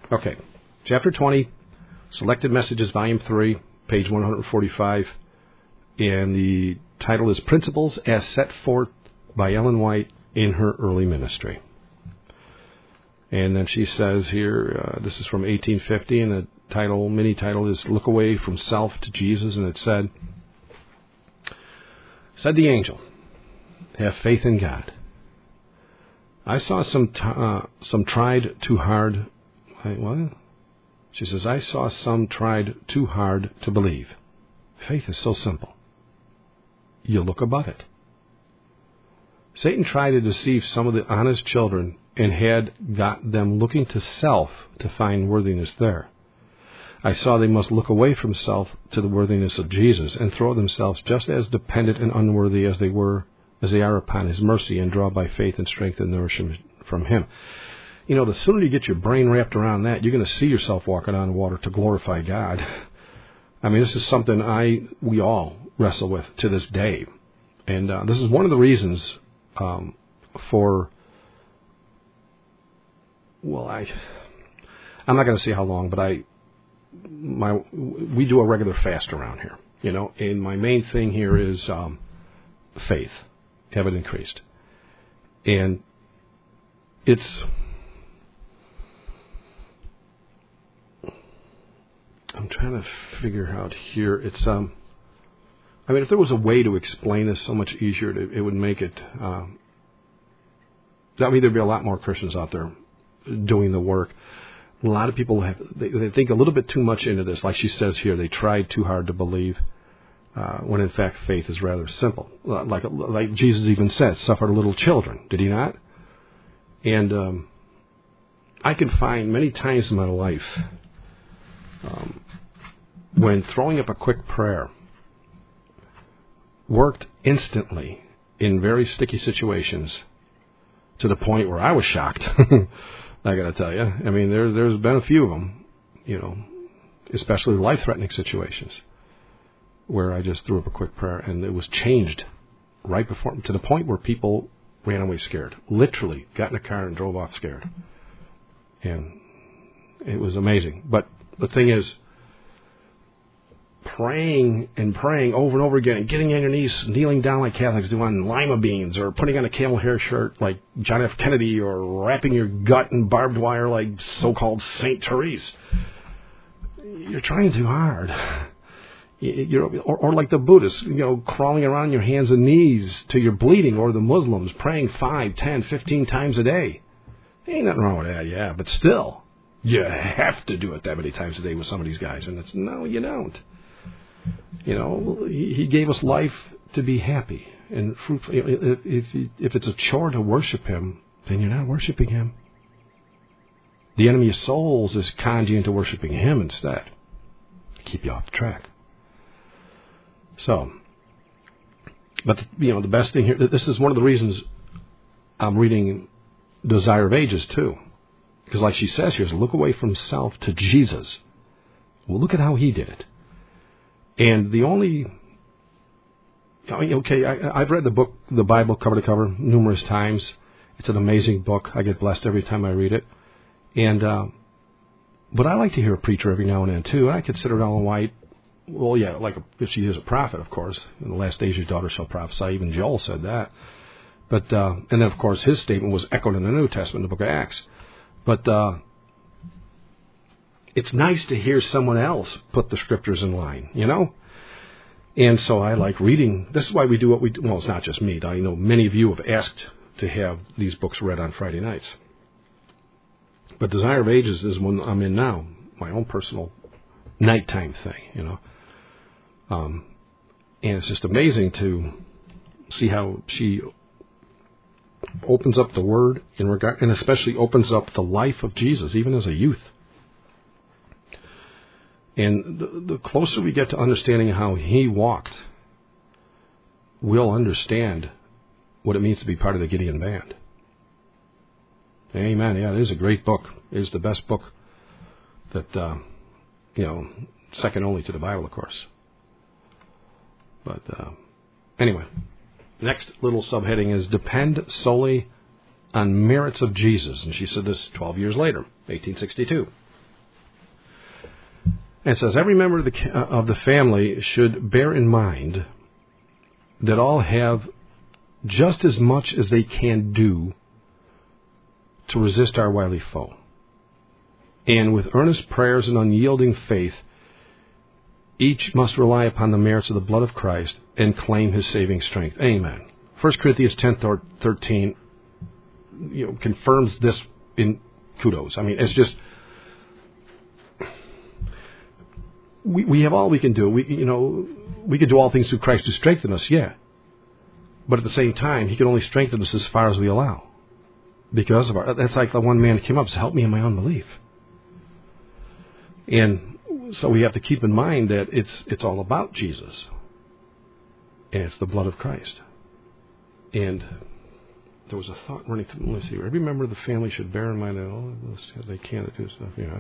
Okay, Chapter 20, Selected Messages, Volume 3, page 145, and the title is Principles as Set Forth by Ellen White in Her Early Ministry. And then she says here, this is from 1850, and the mini title is Look Away from Self to Jesus, and it said the angel, have faith in God. I saw some tried too hard. What? She says, I saw some tried too hard to believe. Faith is so simple. You look above it. Satan tried to deceive some of the honest children and had got them looking to self to find worthiness there. I saw they must look away from self to the worthiness of Jesus and throw themselves just as dependent and unworthy as they are upon His mercy and draw by faith and strength and nourishment from Him. You know, the sooner you get your brain wrapped around that, you're going to see yourself walking on water to glorify God. I mean, this is something we all wrestle with to this day. And this is one of the reasons I'm not going to say how long, but we do a regular fast around here, you know, and my main thing here is faith, have it increased. And I'm trying to figure out here, if there was a way to explain this so much easier, it would make it, there'd be a lot more Christians out there doing the work. A lot of people they think a little bit too much into this. Like she says here, they tried too hard to believe, when in fact faith is rather simple. Like Jesus even said, suffered little children, did He not? And I can find many times in my life when throwing up a quick prayer worked instantly in very sticky situations to the point where I was shocked. I got to tell you. I mean, there's been a few of them, you know, especially life-threatening situations where I just threw up a quick prayer and it was changed right before, to the point where people ran away scared. Literally got in a car and drove off scared. And it was amazing. But the thing is, praying over and over again and getting on your knees, kneeling down like Catholics do on lima beans, or putting on a camel hair shirt like John F. Kennedy, or wrapping your gut in barbed wire like so-called Saint Therese. You're trying too hard. Or like the Buddhists, you know, crawling around your hands and knees till you're bleeding, or the Muslims praying 5, 10, 15 times a day. Ain't nothing wrong with that, yeah, but still, you have to do it that many times a day with some of these guys, and no, you don't. You know, He gave us life to be happy and fruitful. If it's a chore to worship Him, then you're not worshiping Him. The enemy of souls is conning you into worshiping Him instead, to keep you off the track. So, but the best thing here, this is one of the reasons I'm reading Desire of Ages too, because like she says here, is look away from self to Jesus. Well, look at how He did it. And I've read the Bible cover to cover numerous times. It's an amazing book. I get blessed every time I read it. And but I like to hear a preacher every now and then too. I consider Ellen White, well, yeah, like if she is a prophet, of course. In the last days, your daughter shall prophesy. Even Joel said that. But and then of course his statement was echoed in the New Testament, the book of Acts. But it's nice to hear someone else put the scriptures in line, you know? And so I like reading. This is why we do what we do. Well, it's not just me. I know many of you have asked to have these books read on Friday nights. But Desire of Ages is one I'm in now, my own personal nighttime thing, you know? And it's just amazing to see how she opens up the Word and especially opens up the life of Jesus, even as a youth. And the closer we get to understanding how He walked, we'll understand what it means to be part of the Gideon band. Amen. Yeah, it is a great book. It is the best book that, second only to the Bible, of course. But anyway, next little subheading is Depend Solely on Merits of Jesus. And she said this 12 years later, 1862. And it says, every member of the family should bear in mind that all have just as much as they can do to resist our wily foe. And with earnest prayers and unyielding faith, each must rely upon the merits of the blood of Christ and claim his saving strength. Amen. 1 Corinthians 10:13 confirms this in kudos. I mean, it's just, we have all we can do. We can do all things through Christ who strengthens us, yeah. But at the same time, he can only strengthen us as far as we allow. Because of that's like the one man came up and said, help me in my unbelief. And so we have to keep in mind that it's all about Jesus. And it's the blood of Christ. And there was a thought running through, let's see, every member of the family should bear in mind that they can't do stuff, yeah.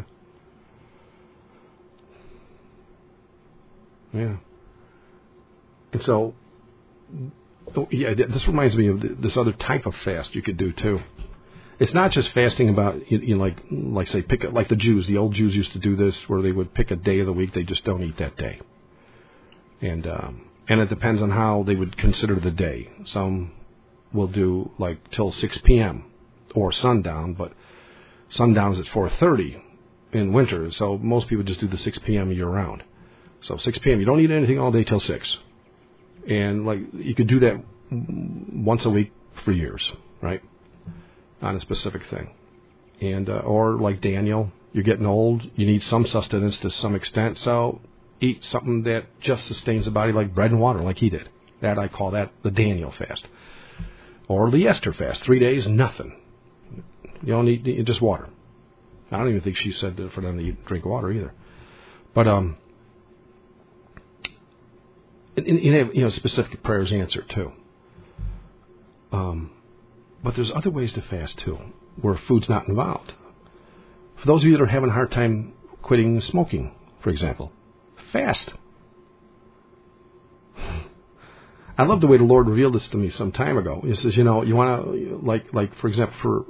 Yeah. And so, yeah, this reminds me of this other type of fast you could do too. It's not just fasting about, like say, like the Jews. The old Jews used to do this, where they would pick a day of the week. They just don't eat that day. And it depends on how they would consider the day. Some will do like till 6 p.m. or sundown, but sundown's at 4:30 in winter. So most people just do the 6 p.m. year round. So 6 p.m. you don't eat anything all day till 6. And like you could do that once a week for years, right? On a specific thing. And or like Daniel, you're getting old, you need some sustenance to some extent, so eat something that just sustains the body, like bread and water, like he did. That I call that the Daniel fast. Or the Esther fast, 3 days, nothing. You don't eat just water. I don't even think she said for them to drink water either. But you have specific prayers answered too. But there's other ways to fast too, where food's not involved. For those of you that are having a hard time quitting smoking, for example, fast. I love the way the Lord revealed this to me some time ago. He says, you want to, like for example,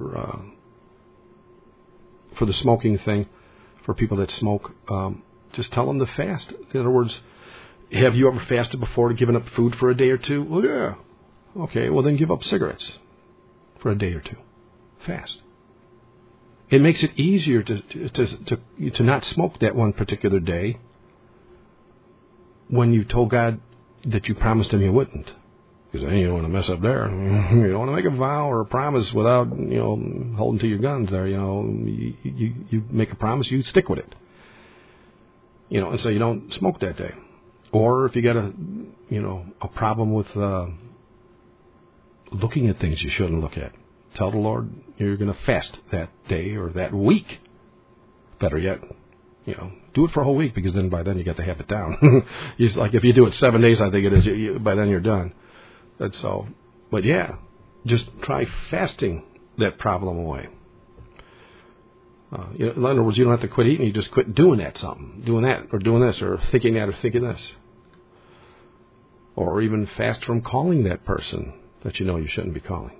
for the smoking thing, for people that smoke, just tell them to fast. In other words, have you ever fasted before to giving up food for a day or two? Well, yeah. Okay, well then give up cigarettes for a day or two. Fast. It makes it easier to not smoke that one particular day when you told God that you promised him you wouldn't. Because then you don't want to mess up there. You don't want to make a vow or a promise without, holding to your guns there. You make a promise, you stick with it. And so you don't smoke that day. Or if you got a problem with looking at things you shouldn't look at, tell the Lord you're going to fast that day or that week. Better yet, do it for a whole week, because then by then you get the habit down. It's like if you do it 7 days, I think it is, by then you're done. And so, but yeah, just try fasting that problem away. In other words, you don't have to quit eating, you just quit doing that or doing this, or thinking that or thinking this. Or even fast from calling that person that you shouldn't be calling.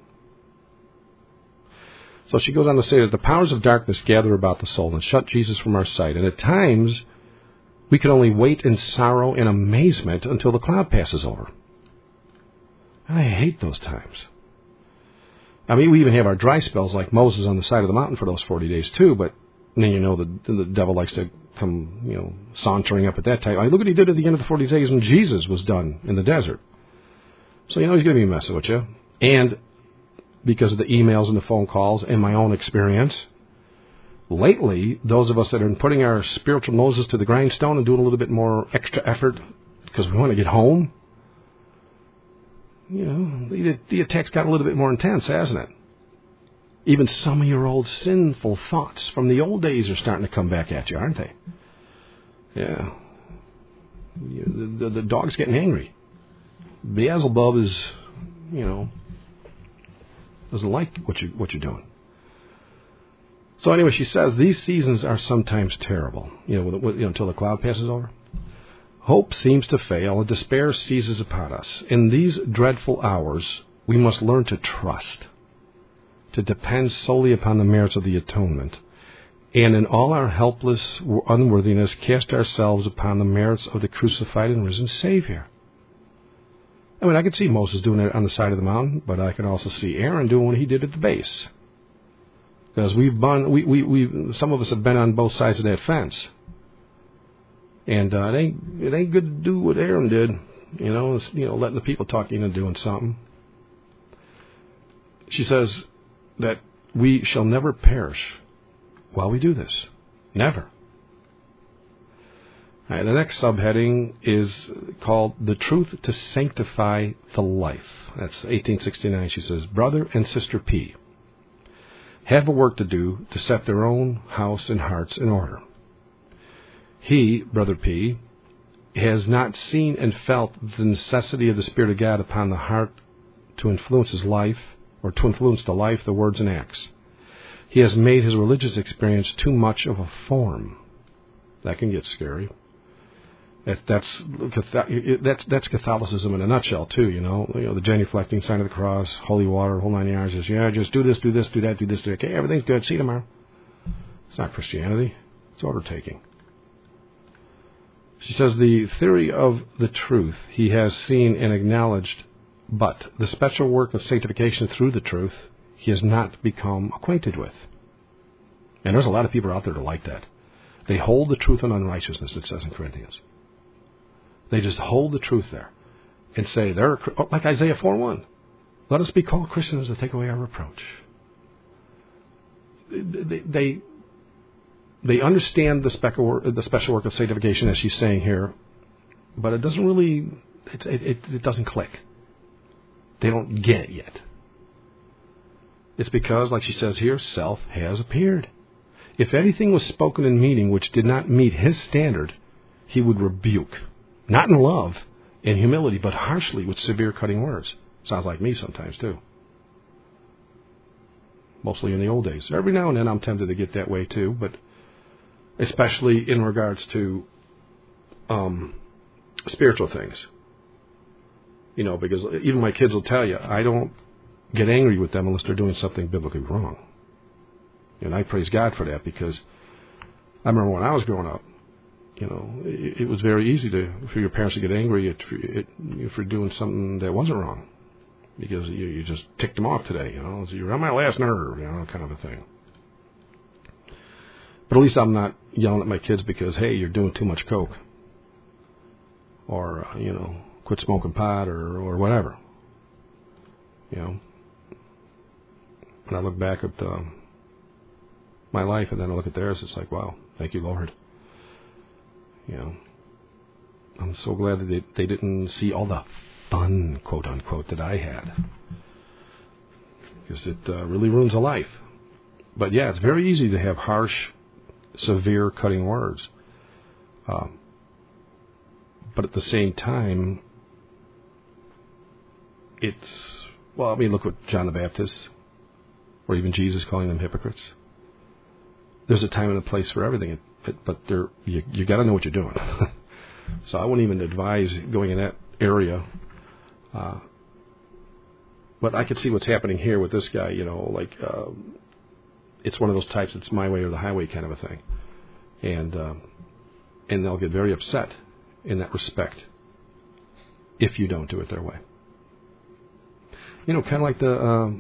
So she goes on to say that the powers of darkness gather about the soul and shut Jesus from our sight. And at times, we can only wait in sorrow and amazement until the cloud passes over. I hate those times. I mean, we even have our dry spells like Moses on the side of the mountain for those 40 days too, but then the devil likes to come, sauntering up at that time. I mean, look what he did at the end of the 40 days when Jesus was done in the desert. So he's going to be messing with you. And because of the emails and the phone calls and my own experience, lately, those of us that are putting our spiritual noses to the grindstone and doing a little bit more extra effort because we want to get home, the attack's got a little bit more intense, hasn't it? Even some of your old sinful thoughts from the old days are starting to come back at you, aren't they? Yeah. The dog's getting angry. Beelzebub is, doesn't like what you're doing. So anyway, she says these seasons are sometimes terrible. Until the cloud passes over. Hope seems to fail, and despair seizes upon us. In these dreadful hours, we must learn to trust, to depend solely upon the merits of the atonement, and in all our helpless unworthiness cast ourselves upon the merits of the crucified and risen Savior. I mean, I could see Moses doing it on the side of the mountain, but I can also see Aaron doing what he did at the base. Because some of us have been on both sides of that fence. And it ain't good to do what Aaron did, letting the people talk you into doing something. She says that we shall never perish while we do this. Never. All right, the next subheading is called The Truth to Sanctify the Life. That's 1869. She says, Brother and Sister P have a work to do to set their own house and hearts in order. He, Brother P, has not seen and felt the necessity of the Spirit of God upon the heart to influence his life, or to influence the life, the words, and acts. He has made his religious experience too much of a form. That can get scary. That's Catholicism in a nutshell, too, the genuflecting, sign of the cross, holy water, whole 9 yards. Just do this, do that, do this, do that. Okay, everything's good. See you tomorrow. It's not Christianity. It's order-taking. She says the theory of the truth he has seen and acknowledged, but the special work of sanctification through the truth he has not become acquainted with. And there's a lot of people out there that like that. They hold the truth in unrighteousness, it says in Corinthians. They just hold the truth there and say, they're like Isaiah 4:1. Let us be called Christians to take away our reproach. They understand the special work of sanctification, as she's saying here, but it doesn't really, it doesn't click. They don't get it yet. It's because, like she says here, self has appeared. If anything was spoken in meeting which did not meet his standard, he would rebuke. Not in love and humility, but harshly with severe cutting words. Sounds like me sometimes, too. Mostly in the old days. Every now and then I'm tempted to get that way, too, but especially in regards to spiritual things. Because even my kids will tell you, I don't get angry with them unless they're doing something biblically wrong. And I praise God for that, because I remember when I was growing up, it was very easy for your parents to get angry if you're doing something that wasn't wrong, because you just ticked them off today, so you're on my last nerve, kind of a thing. But at least I'm not yelling at my kids because, hey, you're doing too much coke, or quit smoking pot, or whatever. When I look back at my life and then I look at theirs, it's like, wow, thank you, Lord. I'm so glad that they didn't see all the fun, quote unquote, that I had, because it really ruins a life. But yeah, it's very easy to have harsh, severe, cutting words. But at the same time, look what John the Baptist, or even Jesus calling them hypocrites. There's a time and a place for everything, but you got to know what you're doing. So I wouldn't even advise going in that area. But I could see what's happening here with this guy. It's one of those types. It's my way or the highway kind of a thing, and they'll get very upset in that respect if you don't do it their way. Kind of like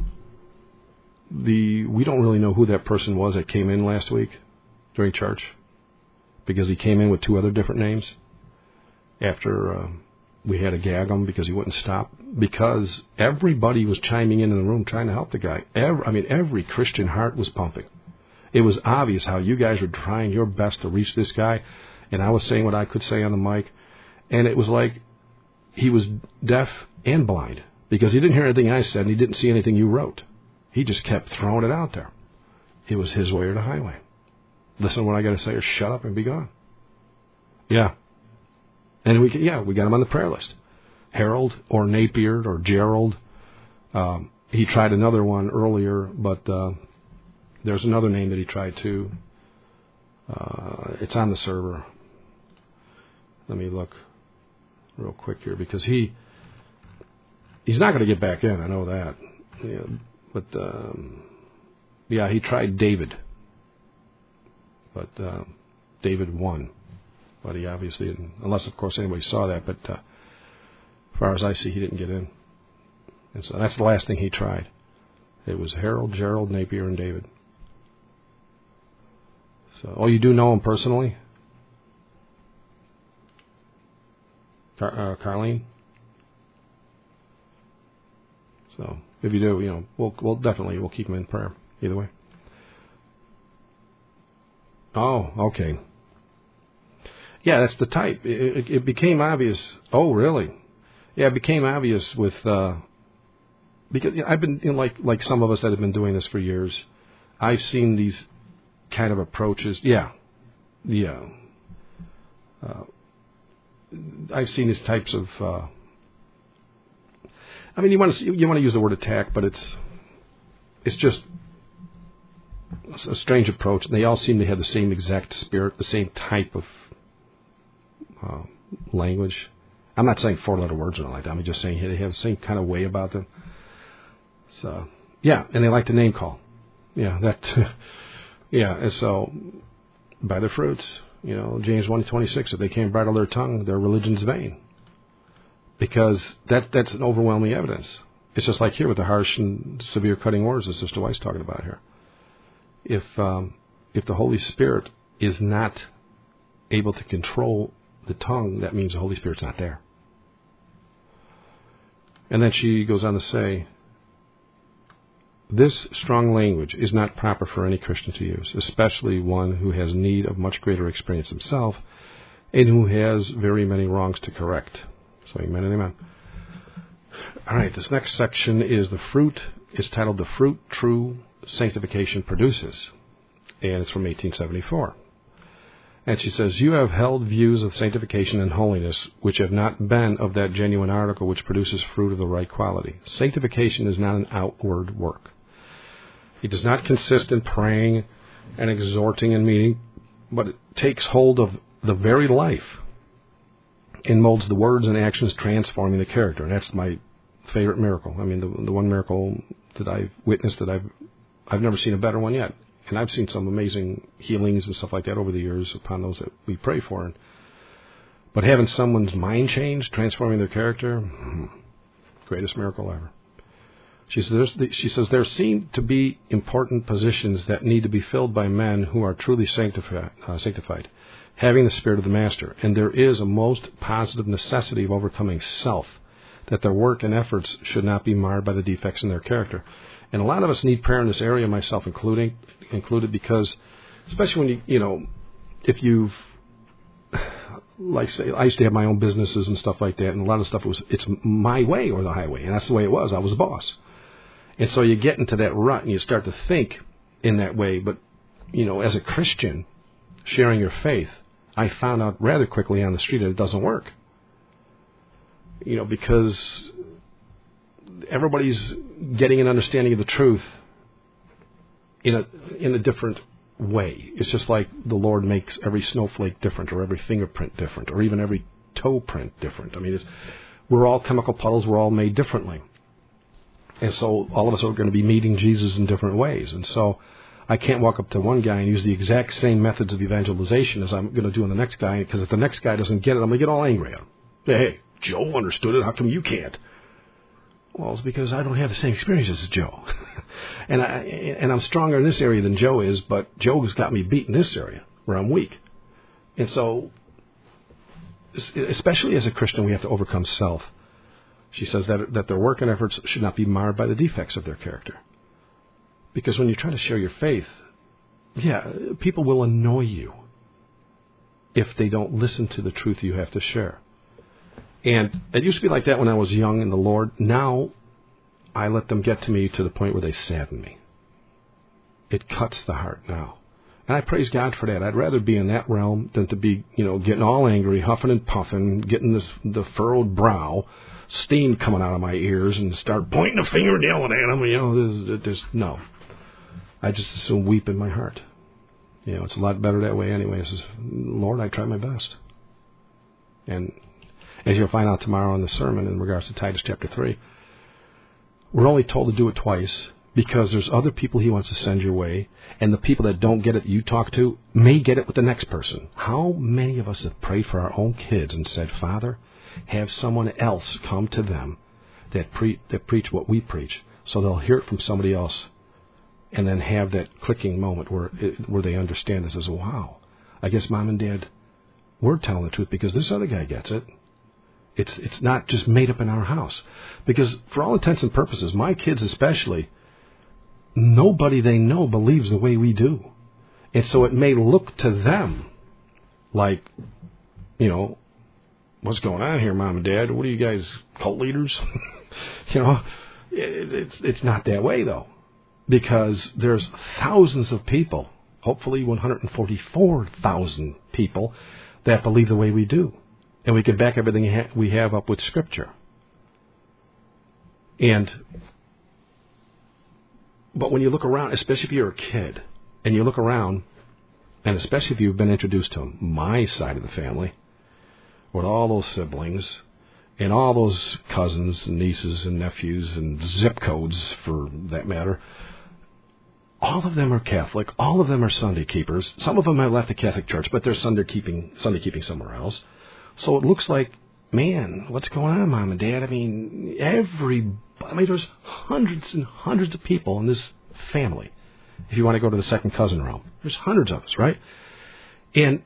we don't really know who that person was that came in last week during church, because he came in with 2 other different names after we had to gag him because he wouldn't stop, because everybody was chiming in the room trying to help the guy. Every Christian heart was pumping. It was obvious how you guys were trying your best to reach this guy, and I was saying what I could say on the mic, and it was like he was deaf and blind, because he didn't hear anything I said and he didn't see anything you wrote. He just kept throwing it out there. It was his way or the highway. Listen to what I got to say, or shut up and be gone. Yeah. And we got him on the prayer list. Harold, or Napier, or Gerald. He tried another one earlier, but there's another name that he tried too. It's on the server. Let me look real quick here, because he's not going to get back in. I know that. Yeah, but he tried David. But David won. But he obviously didn't, unless, of course, anybody saw that. But as far as I see, he didn't get in. And so that's the last thing he tried. It was Harold, Gerald, Napier, and David. So, oh, you do know him personally? Carlene? So, if you do, we'll definitely keep him in prayer, either way. Oh, okay. Yeah, that's the type. It became obvious. Oh, really? Yeah, it became obvious with, because I've been, like some of us that have been doing this for years, I've seen these kind of approaches. Yeah. I've seen these types of, you want to use the word attack, but it's just a strange approach, and they all seem to have the same exact spirit, the same type of language. I'm not saying four-letter words or anything like that. I'm just saying they have the same kind of way about them. So, yeah, and they like to name call. Yeah, and so by their fruits, James 1:26, if they can't bridle their tongue, their religion's vain. Because that's an overwhelming evidence. It's just like here with the harsh and severe cutting words that Sister White's talking about here. If the Holy Spirit is not able to control the tongue, that means the Holy Spirit's not there. And then she goes on to say, this strong language is not proper for any Christian to use, especially one who has need of much greater experience himself and who has very many wrongs to correct. So amen and amen. All right, this next section is titled The Fruit True Sanctification Produces, and it's from 1874. And she says, you have held views of sanctification and holiness which have not been of that genuine article which produces fruit of the right quality. Sanctification is not an outward work. It does not consist in praying and exhorting and meeting, but it takes hold of the very life and molds the words and actions, transforming the character. And that's my favorite miracle. The one miracle that I've witnessed that I've never seen a better one yet. And I've seen some amazing healings and stuff like that over the years upon those that we pray for. But having someone's mind change, transforming their character, greatest miracle ever. She says there seem to be important positions that need to be filled by men who are truly sanctified, having the Spirit of the Master. And there is a most positive necessity of overcoming self, that their work and efforts should not be marred by the defects in their character. And a lot of us need prayer in this area, myself included, because especially when if you've, like say, I used to have my own businesses and stuff like that, and a lot of stuff it's my way or the highway, and that's the way it was. I was the boss. And so you get into that rut and you start to think in that way. But, as a Christian, sharing your faith, I found out rather quickly on the street that it doesn't work. Because everybody's getting an understanding of the truth in a different way. It's just like the Lord makes every snowflake different, or every fingerprint different, or even every toe print different. We're all chemical puddles. We're all made differently. And so all of us are going to be meeting Jesus in different ways. And so I can't walk up to one guy and use the exact same methods of evangelization as I'm going to do on the next guy, because if the next guy doesn't get it, I'm going to get all angry at him. Hey, Joe understood it. How come you can't? Well, it's because I don't have the same experiences as Joe. and I'm stronger in this area than Joe is, but Joe has got me beat in this area where I'm weak. And so, especially as a Christian, we have to overcome self. She says that their work and efforts should not be marred by the defects of their character. Because when you try to share your faith, people will annoy you if they don't listen to the truth you have to share. And it used to be like that when I was young in the Lord. Now, I let them get to me to the point where they sadden me. It cuts the heart now. And I praise God for that. I'd rather be in that realm than to be, getting all angry, huffing and puffing, getting the furrowed brow, steam coming out of my ears, and start pointing a finger and yelling at them. No. I just assume weep in my heart. It's a lot better that way anyway. It says, Lord, I try my best. And as you'll find out tomorrow in the sermon in regards to Titus chapter 3, we're only told to do it twice, because there's other people he wants to send your way, and the people that don't get it you talk to may get it with the next person. How many of us have prayed for our own kids and said, Father, have someone else come to them that preach what we preach, so they'll hear it from somebody else, and then have that clicking moment where they understand this as, wow, I guess Mom and Dad were telling the truth because this other guy gets it. It's not just made up in our house. Because for all intents and purposes, my kids especially, nobody they know believes the way we do. And so it may look to them like, what's going on here, Mom and Dad? What are you guys, cult leaders? It's not that way, though. Because there's thousands of people, hopefully 144,000 people, that believe the way we do. And we can back everything we have up with Scripture. But when you look around, especially if you're a kid, and you look around, and especially if you've been introduced to my side of the family, with all those siblings, and all those cousins and nieces and nephews and zip codes, for that matter, all of them are Catholic. All of them are Sunday keepers. Some of them have left the Catholic Church, but they're Sunday keeping somewhere else. So it looks like, man, what's going on, Mom and Dad? I mean, there's hundreds and hundreds of people in this family. If you want to go to the second cousin realm, there's hundreds of us, right? And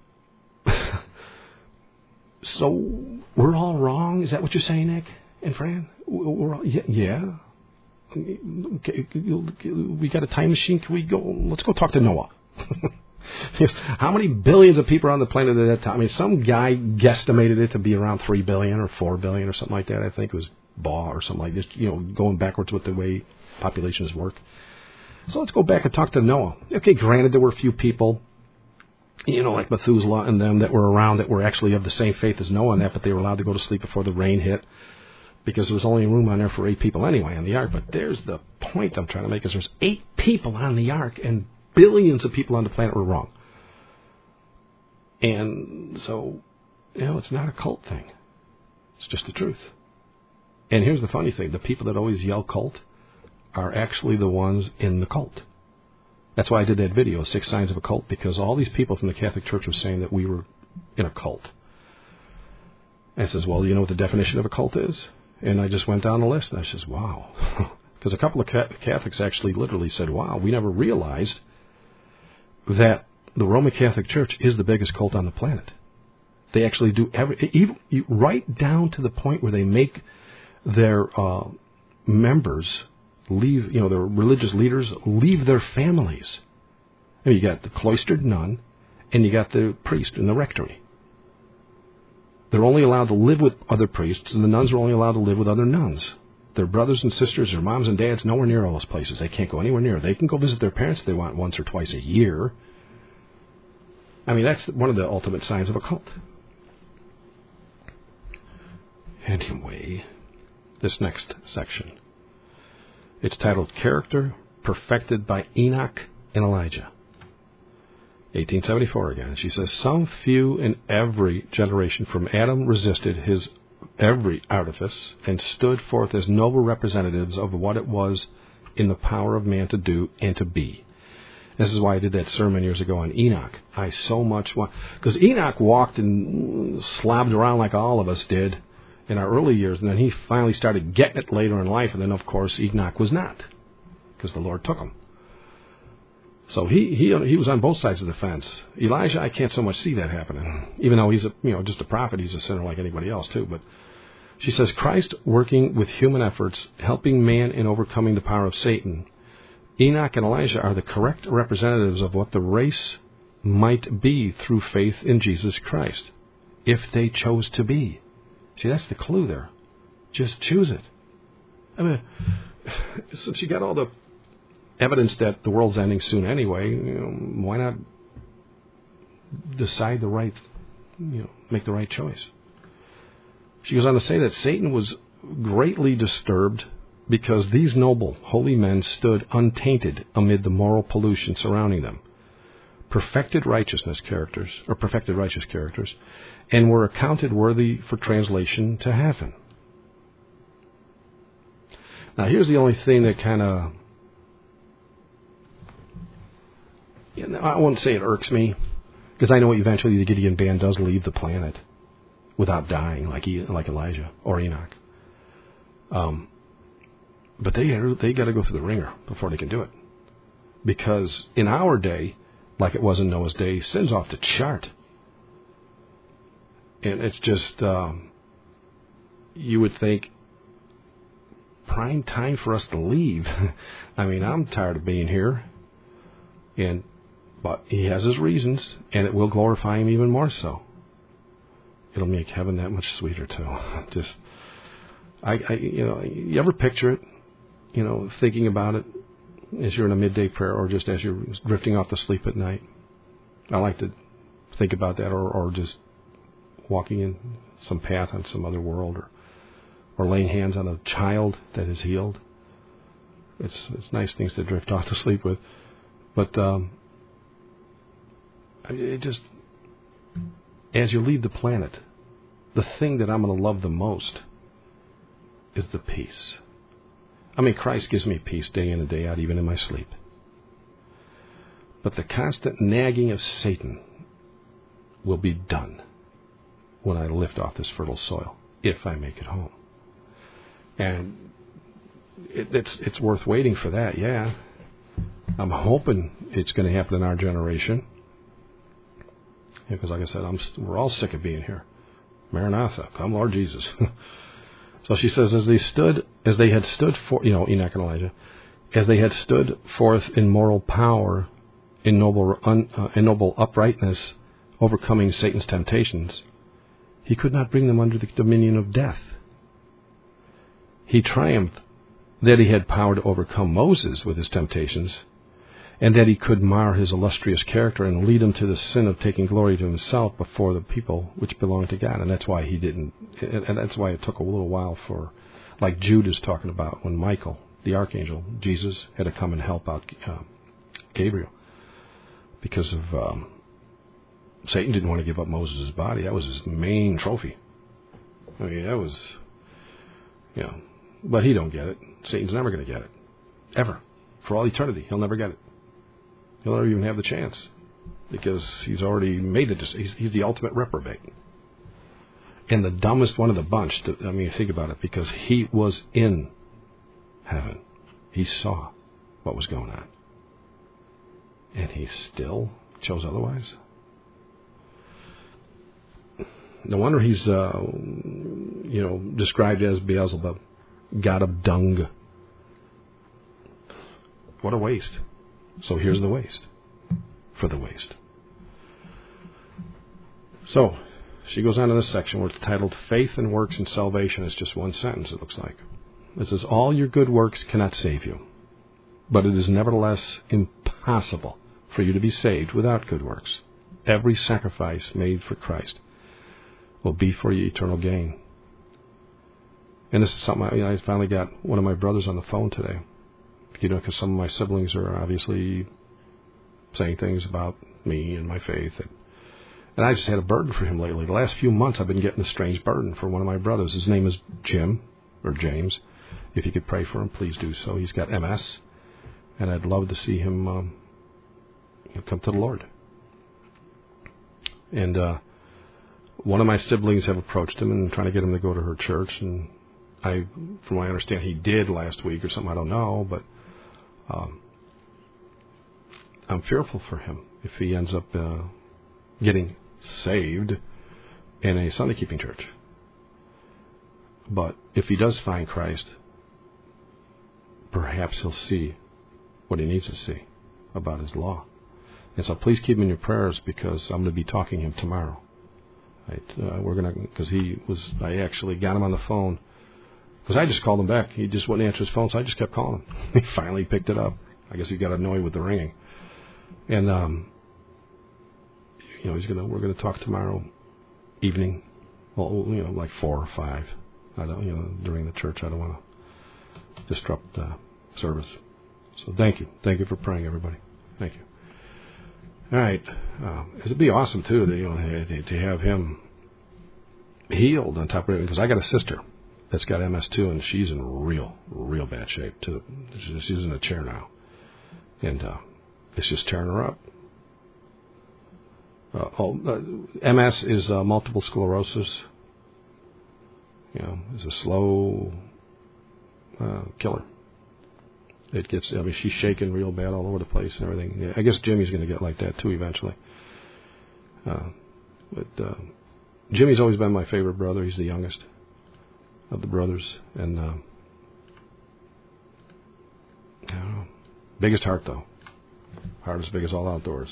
so we're all wrong. Is that what you're saying, Nick and Fran? We're all, yeah. Okay, we got a time machine. Can we go? Let's go talk to Noah. Yes. How many billions of people are on the planet at that time? I mean, some guy guesstimated it to be around 3 billion or 4 billion or something like that. I think it was Baugh or something like this, going backwards with the way populations work. So let's go back and talk to Noah. Okay, granted, there were a few people, like Methuselah and them that were around that were actually of the same faith as Noah and that, but they were allowed to go to sleep before the rain hit because there was only room on there for 8 people anyway on the ark. But there's the point I'm trying to make is there's 8 people on the ark and billions of people on the planet were wrong. And so, it's not a cult thing. It's just the truth. And here's the funny thing. The people that always yell cult are actually the ones in the cult. That's why I did that video, 6 Signs of a Cult, because all these people from the Catholic Church were saying that we were in a cult. And I says, well, you know what the definition of a cult is? And I just went down the list, and I says, wow. Because a couple of Catholics actually literally said, wow, we never realized that the Roman Catholic Church is the biggest cult on the planet. They actually do even right down to the point where they make their members leave, their religious leaders leave their families. You got the cloistered nun, and you got the priest in the rectory. They're only allowed to live with other priests, and the nuns are only allowed to live with other nuns. Their brothers and sisters, their moms and dads, nowhere near all those places. They can't go anywhere near. They can go visit their parents if they want once or twice a year. I mean, that's one of the ultimate signs of a cult. Anyway, this next section. It's titled Character Perfected by Enoch and Elijah. 1874 again. She says, some few in every generation from Adam resisted his every artifice and stood forth as noble representatives of what it was in the power of man to do and to be. This is why I did that sermon years ago on Enoch. I so much want, because Enoch walked and slobbed around like all of us did in our early years, and then he finally started getting it later in life, and then of course Enoch was not, because the Lord took him. So he was on both sides of the fence. Elijah, I can't so much see that happening, even though he's just a prophet. He's a sinner like anybody else too. But she says Christ working with human efforts, helping man in overcoming the power of Satan. Enoch and Elijah are the correct representatives of what the race might be through faith in Jesus Christ, if they chose to be. See, that's the clue there. Just choose it. I mean, since you got all the evidence that the world's ending soon anyway, why not decide the right, make the right choice? She goes on to say that Satan was greatly disturbed because these noble, holy men stood untainted amid the moral pollution surrounding them, perfected righteous characters, and were accounted worthy for translation to heaven. Now, here's the only thing that kind of I won't say it irks me, because I know eventually the Gideon band does leave the planet without dying, like Elijah or Enoch. But they got to go through the ringer before they can do it. Because in our day, like it was in Noah's day, sin's off the chart. And it's just, you would think, prime time for us to leave. I mean, I'm tired of being here. But he has his reasons, and it will glorify him even more so. It'll make heaven that much sweeter too. Just, you ever picture it? Thinking about it as you're in a midday prayer, or just as you're drifting off to sleep at night. I like to think about that, or just walking in some path on some other world, or laying hands on a child that is healed. It's nice things to drift off to sleep with, but it just, as you leave the planet, the thing that I'm going to love the most is the peace. I mean, Christ gives me peace day in and day out, even in my sleep. But the constant nagging of Satan will be done when I lift off this fertile soil, if I make it home. And it's worth waiting for that, yeah. I'm hoping it's going to happen in our generation. Because like I said, we're all sick of being here. Maranatha, come Lord Jesus. So she says, as they had stood for, Enoch and Elijah, as they had stood forth in moral power, in noble uprightness, overcoming Satan's temptations, he could not bring them under the dominion of death. He triumphed that he had power to overcome Moses with his temptations, and that he could mar his illustrious character and lead him to the sin of taking glory to himself before the people which belonged to God. And that's why he didn't, and that's why it took a little while for, like Jude is talking about, when Michael, the archangel, Jesus, had to come and help out Gabriel. Because of, Satan didn't want to give up Moses' body. That was his main trophy. I mean, that was, but he don't get it. Satan's never going to get it. Ever. For all eternity, he'll never get it. He'll never even have the chance, because he's already made it. He's the ultimate reprobate, and the dumbest one of the bunch. Think about it, because he was in heaven. He saw what was going on, and he still chose otherwise. No wonder he's, described as Beelzebub, god of dung. What a waste. So here's the waste for the waste. So she goes on to this section where it's titled Faith and Works and Salvation. It's just one sentence, it looks like. It says, all your good works cannot save you, but it is nevertheless impossible for you to be saved without good works. Every sacrifice made for Christ will be for your eternal gain. And this is something I finally got one of my brothers on the phone today. Because some of my siblings are obviously saying things about me and my faith. And I just had a burden for him lately. The last few months I've been getting a strange burden for one of my brothers. His name is Jim, or James. If you could pray for him, please do so. He's got MS, and I'd love to see him come to the Lord. And one of my siblings have approached him and trying to get him to go to her church. And from what I understand, he did last week or something. I don't know, but I'm fearful for him if he ends up getting saved in a Sunday-keeping church. But if he does find Christ, perhaps he'll see what he needs to see about his law. And so please keep him in your prayers, because I'm going to be talking to him tomorrow. I actually got him on the phone. Because I just called him back. He just wouldn't answer his phone, so I just kept calling him. He finally picked it up. I guess he got annoyed with the ringing. And, we're going to talk tomorrow evening. Well, like 4 or 5. I don't, during the church. I don't want to disrupt service. So thank you. Thank you for praying, everybody. Thank you. All right. It'd be awesome, too, to have him healed on top of it. Because I got a sister that's got MS too, and she's in real bad shape too. She's in a chair now, and it's just tearing her up. MS is multiple sclerosis. It's a slow killer. It gets, she's shaking real bad all over the place and everything. Yeah, I guess Jimmy's going to get like that too eventually. But Jimmy's always been my favorite brother. He's the youngest of the brothers. And, I don't know. Biggest heart, though. Heart as big as all outdoors.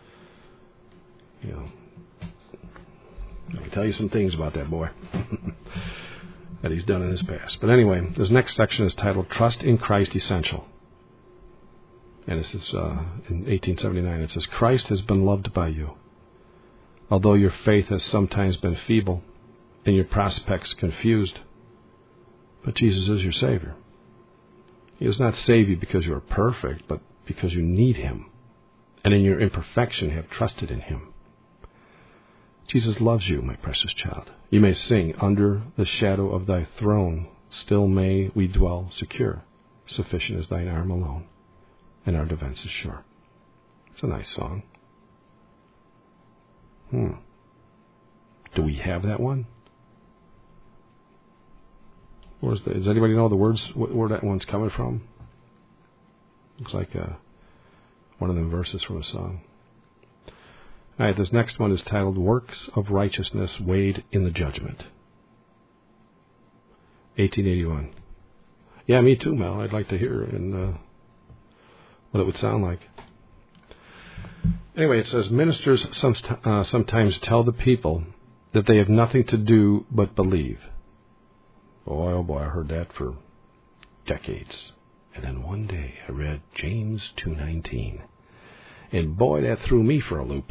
I can tell you some things about that boy that he's done in his past. But anyway, this next section is titled Trust in Christ Essential. And this is in 1879. It says, Christ has been loved by you. Although your faith has sometimes been feeble and your prospects confused, but Jesus is your Savior. He does not save you because you are perfect, but because you need Him, and in your imperfection have trusted in Him. Jesus loves you, my precious child. You may sing, under the shadow of thy throne, still may we dwell secure. Sufficient is thine arm alone, and our defense is sure. It's a nice song. Do we have that one? Does anybody know the words, where that one's coming from? Looks like one of the verses from a song. All right, this next one is titled Works of Righteousness Weighed in the Judgment. 1881. Yeah, me too, Mel. I'd like to hear what it would sound like. Anyway, it says, ministers sometimes tell the people that they have nothing to do but believe. Boy, oh boy, I heard that for decades. And then one day I read James 2:19. And boy, that threw me for a loop.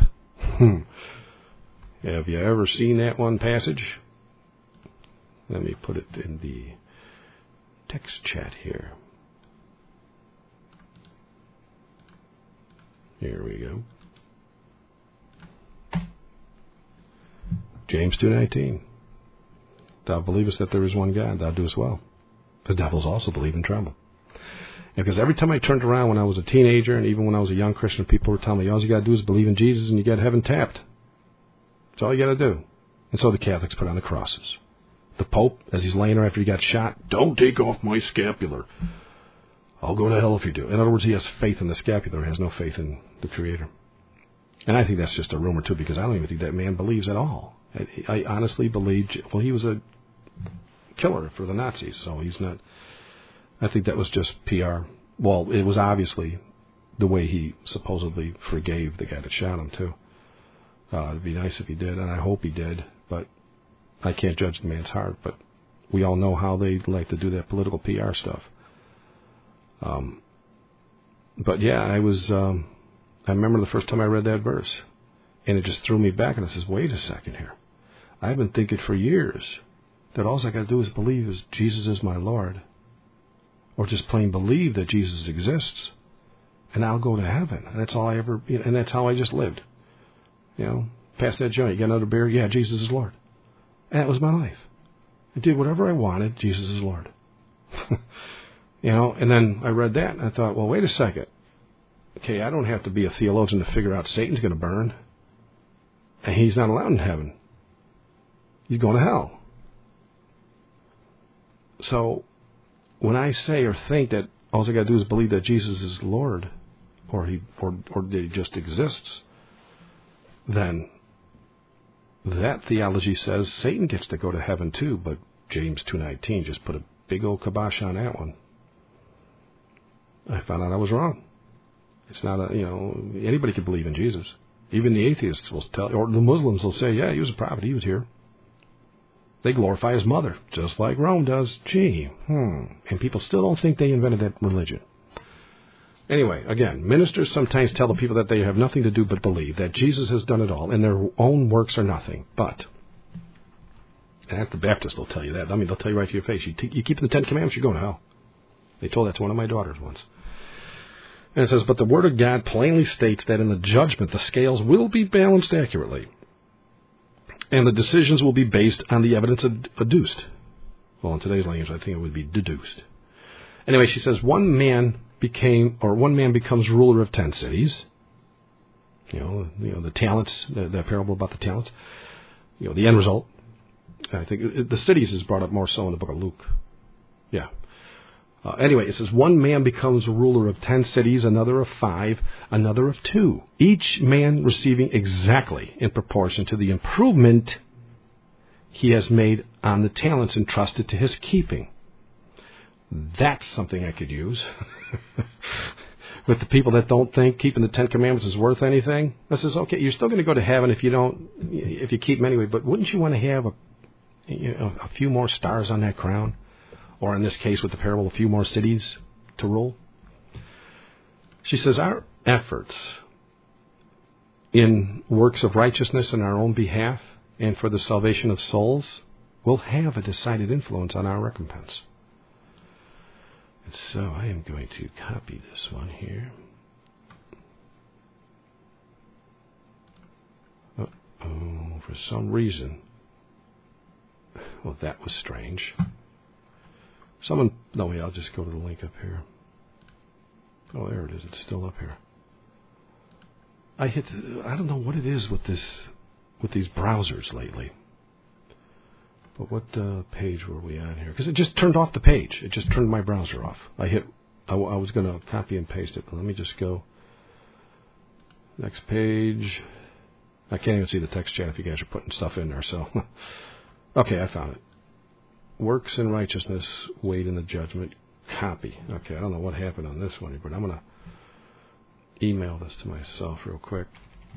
Have you ever seen that one passage? Let me put it in the text chat here. Here we go. James 2:19. Thou believest that there is one God, thou doest well. The devils also believe and tremble. Because every time I turned around when I was a teenager, and even when I was a young Christian, people were telling me, all you got to do is believe in Jesus and you get heaven tapped. That's all you got to do. And so the Catholics put on the crosses. The Pope, as he's laying there after he got shot, don't take off my scapular. I'll go to hell if you do. In other words, he has faith in the scapular, has no faith in the Creator. And I think that's just a rumor, too, because I don't even think that man believes at all. I honestly believe, well, he was a killer for the Nazis, so he's not. I think that was just PR. Well, it was obviously the way he supposedly forgave the guy that shot him, too. It'd be nice if he did, and I hope he did, but I can't judge the man's heart. But we all know how they like to do that political PR stuff. But yeah, I remember the first time I read that verse, and it just threw me back, and I says, wait a second here. I've been thinking for years that all I got to do is believe is Jesus is my Lord, or just plain believe that Jesus exists, and I'll go to heaven. And that's all I ever, and that's how I just lived. Past that joint, you got another beer? Yeah, Jesus is Lord. And that was my life. I did whatever I wanted. Jesus is Lord. And then I read that, and I thought, well, wait a second. Okay, I don't have to be a theologian to figure out Satan's going to burn, and he's not allowed in heaven. He's going to hell. So when I say or think that all I got to do is believe that Jesus is Lord, or that he just exists, then that theology says Satan gets to go to heaven too. But James 2:19 just put a big old kibosh on that one. I found out I was wrong. It's not anybody can believe in Jesus. Even the atheists will tell, or the Muslims will say, yeah, he was a prophet, he was here. They glorify his mother, just like Rome does. Gee, And people still don't think they invented that religion. Anyway, again, ministers sometimes tell the people that they have nothing to do but believe, that Jesus has done it all, and their own works are nothing. But, and the Baptists will tell you that. I mean, they'll tell you right to your face, you keep the Ten Commandments, you're going to hell. They told that to one of my daughters once. And it says, but the Word of God plainly states that in the judgment, the scales will be balanced accurately, and the decisions will be based on the evidence adduced. Well, in today's language, I think it would be deduced. Anyway, she says, one man becomes ruler of 10 cities, The talents, the parable about the talents. The end result. I think the cities is brought up more so in the book of Luke. Yeah. Anyway, it says, one man becomes a ruler of 10 cities, another of 5, another of 2, each man receiving exactly in proportion to the improvement he has made on the talents entrusted to his keeping. That's something I could use. With the people that don't think keeping the 10 Commandments is worth anything. This is, okay, you're still going to go to heaven if you keep them anyway, but wouldn't you want to have a few more stars on that crown? Or in this case, with the parable, a few more cities to rule. She says, our efforts in works of righteousness in our own behalf and for the salvation of souls will have a decided influence on our recompense. And so I am going to copy this one here. Uh-oh, for some reason. Well, that was strange. I'll just go to the link up here. Oh, there it is. It's still up here. I don't know what it is with these browsers lately. But what page were we on here? Because it just turned off the page. It just turned my browser off. I was going to copy and paste it, but let me just go. Next page. I can't even see the text chat if you guys are putting stuff in there. So, okay, I found it. Works in righteousness, weighed in the judgment, copy. Okay, I don't know what happened on this one, but I'm going to email this to myself real quick.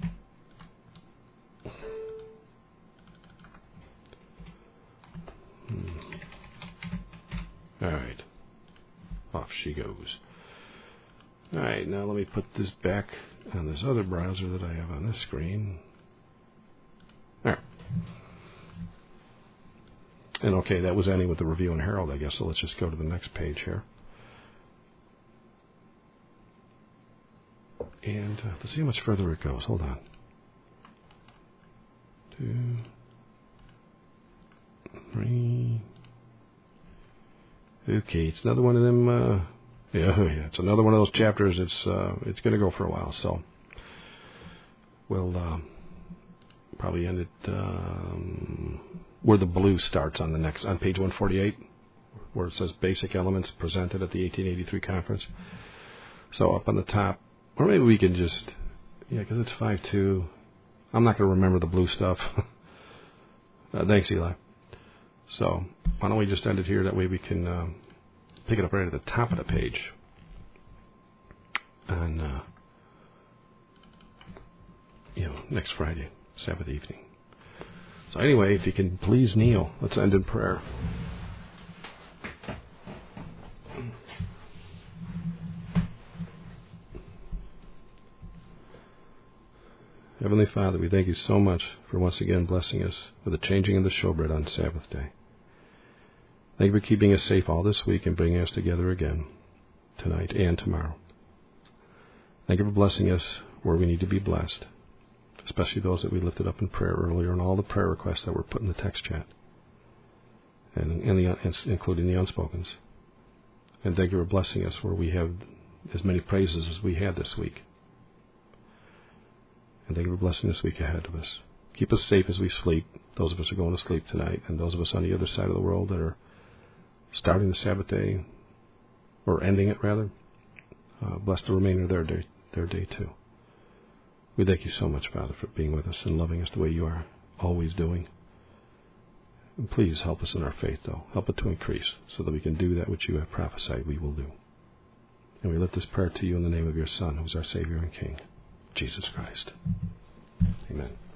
All right. Off she goes. All right, now let me put this back on this other browser that I have on this screen. All right. And okay, that was ending with the Review and Herald, I guess, so let's just go to the next page here. And let's see how much further it goes. Hold on. 2, 3. Okay, it's another one of them. It's another one of those chapters. It's going to go for a while, so we'll probably end it where the blue starts on page 148, where it says basic elements presented at the 1883 conference. So up on the top, or maybe we can just, because it's 5.2. I'm not going to remember the blue stuff. Thanks, Eli. So why don't we just end it here? That way we can pick it up right at the top of the page on next Friday, Sabbath evening. So anyway, if you can please kneel, let's end in prayer. Heavenly Father, we thank you so much for once again blessing us with the changing of the showbread on Sabbath day. Thank you for keeping us safe all this week and bringing us together again tonight and tomorrow. Thank you for blessing us where we need to be blessed, especially those that we lifted up in prayer earlier and all the prayer requests that were put in the text chat, and including the unspokens. And thank you for blessing us where we have as many praises as we had this week. And thank you for blessing this week ahead of us. Keep us safe as we sleep, those of us who are going to sleep tonight, and those of us on the other side of the world that are starting the Sabbath day, or ending it rather. Bless the remainder of their day too. We thank you so much, Father, for being with us and loving us the way you are always doing. And please help us in our faith, though. Help it to increase so that we can do that which you have prophesied we will do. And we lift this prayer to you in the name of your Son, who is our Savior and King, Jesus Christ. Amen.